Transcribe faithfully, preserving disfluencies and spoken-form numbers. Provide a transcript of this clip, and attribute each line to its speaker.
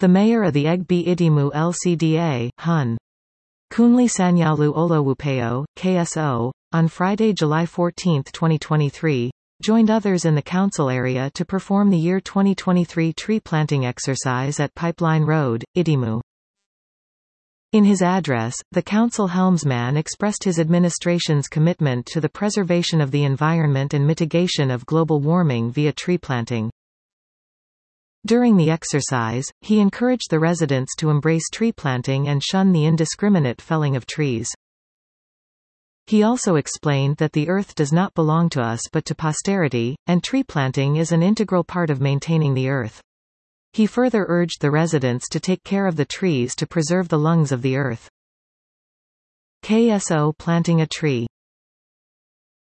Speaker 1: The mayor of the Egbe Idimu L C D A, Hun. Kunli Sanyalu Olowupeo, K S O, on Friday, July fourteenth, twenty twenty-three, joined others in the council area to perform the year twenty twenty-three tree planting exercise at Pipeline Road, Idimu. In his address, the council helmsman expressed his administration's commitment to the preservation of the environment and mitigation of global warming via tree planting. During the exercise, he encouraged the residents to embrace tree planting and shun the indiscriminate felling of trees. He also explained that the earth does not belong to us but to posterity, and tree planting is an integral part of maintaining the earth. He further urged the residents to take care of the trees to preserve the lungs of the earth. K S O planting a tree.